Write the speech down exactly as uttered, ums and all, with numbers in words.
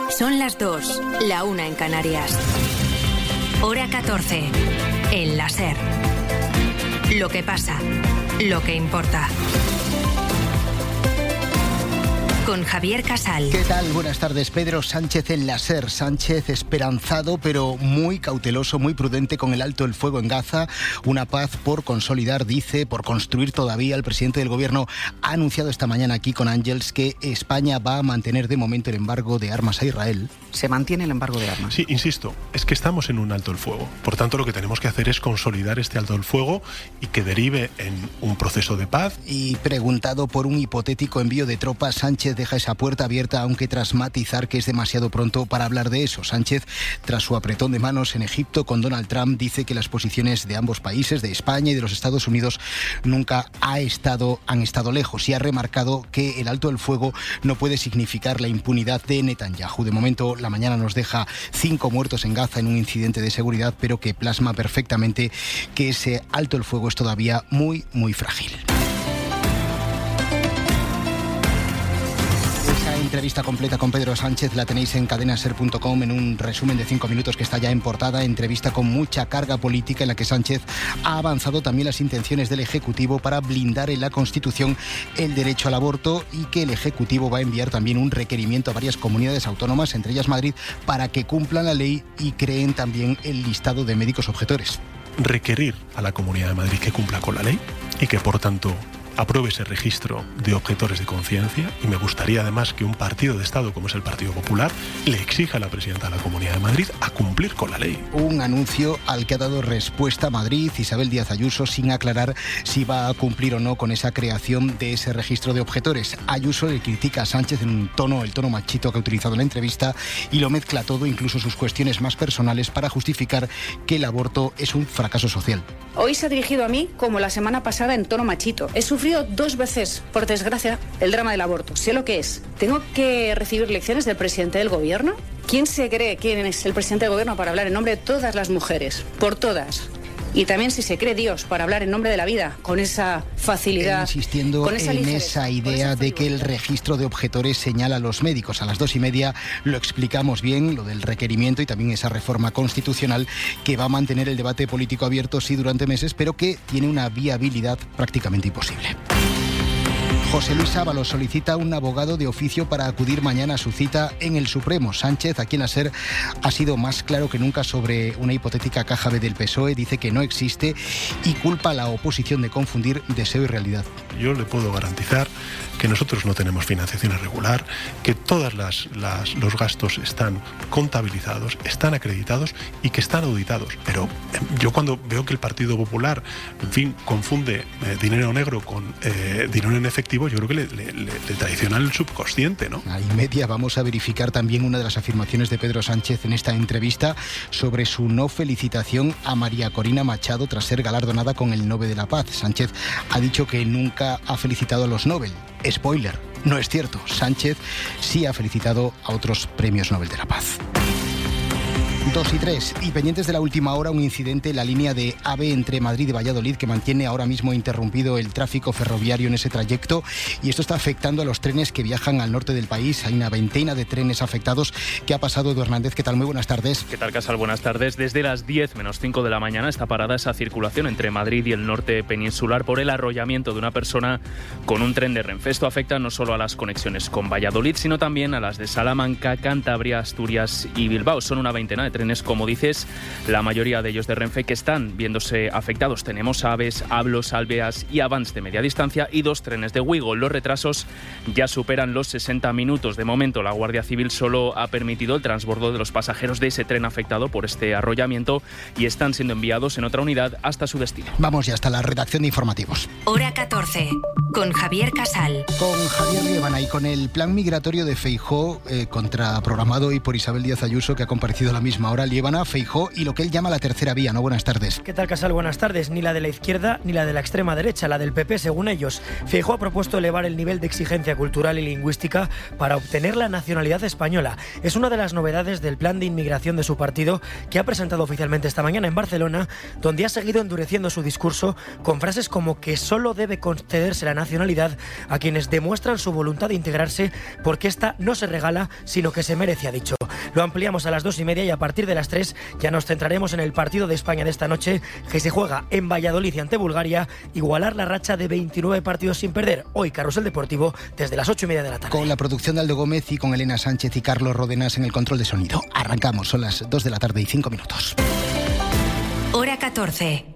Son las dos, la una en Canarias. Hora catorce, en la SER. Lo que pasa, lo que importa. Con Javier Casal. ¿Qué tal? Buenas tardes. Pedro Sánchez en la SER. Sánchez esperanzado, pero muy cauteloso, muy prudente con el alto el fuego en Gaza. Una paz por consolidar, dice, por construir todavía. El presidente del gobierno ha anunciado esta mañana aquí con Ángels que España va a mantener de momento el embargo de armas a Israel. ¿Se mantiene el embargo de armas? Sí, insisto, es que estamos en un alto el fuego. Por tanto, lo que tenemos que hacer es consolidar este alto el fuego y que derive en un proceso de paz. Y preguntado por un hipotético envío de tropas, Sánchez deja esa puerta abierta, aunque tras matizar que es demasiado pronto para hablar de eso. Sánchez, tras su apretón de manos en Egipto con Donald Trump, dice que las posiciones de ambos países, de España y de los Estados Unidos, nunca ha estado, han estado lejos, y ha remarcado que el alto el fuego no puede significar la impunidad de Netanyahu. De momento, la mañana nos deja cinco muertos en Gaza en un incidente de seguridad, pero que plasma perfectamente que ese alto el fuego es todavía muy, muy frágil. Entrevista completa con Pedro Sánchez la tenéis en cadena ser punto com en un resumen de cinco minutos que está ya en portada. Entrevista con mucha carga política en la que Sánchez ha avanzado también las intenciones del Ejecutivo para blindar en la Constitución el derecho al aborto, y que el Ejecutivo va a enviar también un requerimiento a varias comunidades autónomas, entre ellas Madrid, para que cumplan la ley y creen también el listado de médicos objetores. Requerir a la Comunidad de Madrid que cumpla con la ley y que, por tanto, apruebe ese registro de objetores de conciencia, y me gustaría además que un partido de Estado como es el Partido Popular le exija a la presidenta de la Comunidad de Madrid a cumplir con la ley. Un anuncio al que ha dado respuesta Madrid, Isabel Díaz Ayuso, sin aclarar si va a cumplir o no con esa creación de ese registro de objetores. Ayuso le critica a Sánchez en un tono, el tono machito que ha utilizado en la entrevista, y lo mezcla todo, incluso sus cuestiones más personales, para justificar que el aborto es un fracaso social. Hoy se ha dirigido a mí como la semana pasada en tono machito. He sufrido dos veces, por desgracia, el drama del aborto. Sé lo que es. ¿Tengo que recibir lecciones del presidente del gobierno? ¿Quién se cree quién es el presidente del gobierno para hablar en nombre de todas las mujeres? Por todas. Y también si se cree Dios para hablar en nombre de la vida, con esa facilidad, insistiendo con esa en ligereza, esa idea de que el registro de objetores señala a los médicos. A las dos y media lo explicamos bien, lo del requerimiento y también esa reforma constitucional que va a mantener el debate político abierto, sí, durante meses, pero que tiene una viabilidad prácticamente imposible. José Luis Ábalos solicita un abogado de oficio para acudir mañana a su cita en el Supremo. Sánchez, aquí en la SER, ha sido más claro que nunca sobre una hipotética caja B del P S O E. Dice que no existe y culpa a la oposición de confundir deseo y realidad. Yo le puedo garantizar que nosotros no tenemos financiación irregular, que todos las, las, los gastos están contabilizados, están acreditados y que están auditados. Pero yo cuando veo que el Partido Popular, en fin, confunde eh, dinero negro con eh, dinero en efectivo, yo creo que le, le, le, le traiciona el subconsciente, ¿no? A y media vamos a verificar también una de las afirmaciones de Pedro Sánchez en esta entrevista sobre su no felicitación a María Corina Machado tras ser galardonada con el Nobel de la Paz. Sánchez ha dicho que nunca ha felicitado a los Nobel. Spoiler, no es cierto. Sánchez sí ha felicitado a otros premios Nobel de la Paz. Dos y tres. Y pendientes de la última hora, un incidente en la línea de AVE entre Madrid y Valladolid que mantiene ahora mismo interrumpido el tráfico ferroviario en ese trayecto, y esto está afectando a los trenes que viajan al norte del país. Hay una veintena de trenes afectados. ¿Qué ha pasado, Edu Hernández? ¿Qué tal? Muy buenas tardes. ¿Qué tal, Casal? Buenas tardes. Desde las diez menos cinco de la mañana está parada esa circulación entre Madrid y el norte peninsular por el arrollamiento de una persona con un tren de Renfe. Esto afecta no solo a las conexiones con Valladolid, sino también a las de Salamanca, Cantabria, Asturias y Bilbao. Son una veintena de trenes, como dices, la mayoría de ellos de Renfe, que están viéndose afectados. Tenemos Aves, Ablos, Alveas y Avance de media distancia y dos trenes de Wigo. Los retrasos ya superan los sesenta minutos. De momento, la Guardia Civil solo ha permitido el transbordo de los pasajeros de ese tren afectado por este arrollamiento y están siendo enviados en otra unidad hasta su destino. Vamos ya hasta la redacción de informativos. Hora catorce, con Javier Casal. Con Javier Riebana y con el plan migratorio de Feijóo, eh, contraprogramado hoy por Isabel Díaz Ayuso, que ha comparecido a la misma misma hora, Liébana, Feijóo y lo que él llama la tercera vía. ¿No? Buenas tardes. ¿Qué tal, Casal? Buenas tardes. Ni la de la izquierda ni la de la extrema derecha, la del P P, según ellos. Feijóo ha propuesto elevar el nivel de exigencia cultural y lingüística para obtener la nacionalidad española. Es una de las novedades del plan de inmigración de su partido, que ha presentado oficialmente esta mañana en Barcelona, donde ha seguido endureciendo su discurso con frases como que solo debe concederse la nacionalidad a quienes demuestran su voluntad de integrarse, porque esta no se regala, sino que se merece, ha dicho. Lo ampliamos a las dos y media y a partir de las tres ya nos centraremos en el partido de España de esta noche, que se juega en Valladolid y ante Bulgaria, igualar la racha de veintinueve partidos sin perder. Hoy Carrusel Deportivo desde las ocho y media de la tarde. Con la producción de Aldo Gómez y con Elena Sánchez y Carlos Rodenas en el control de sonido. Arrancamos, son las dos de la tarde y cinco minutos. Hora catorce.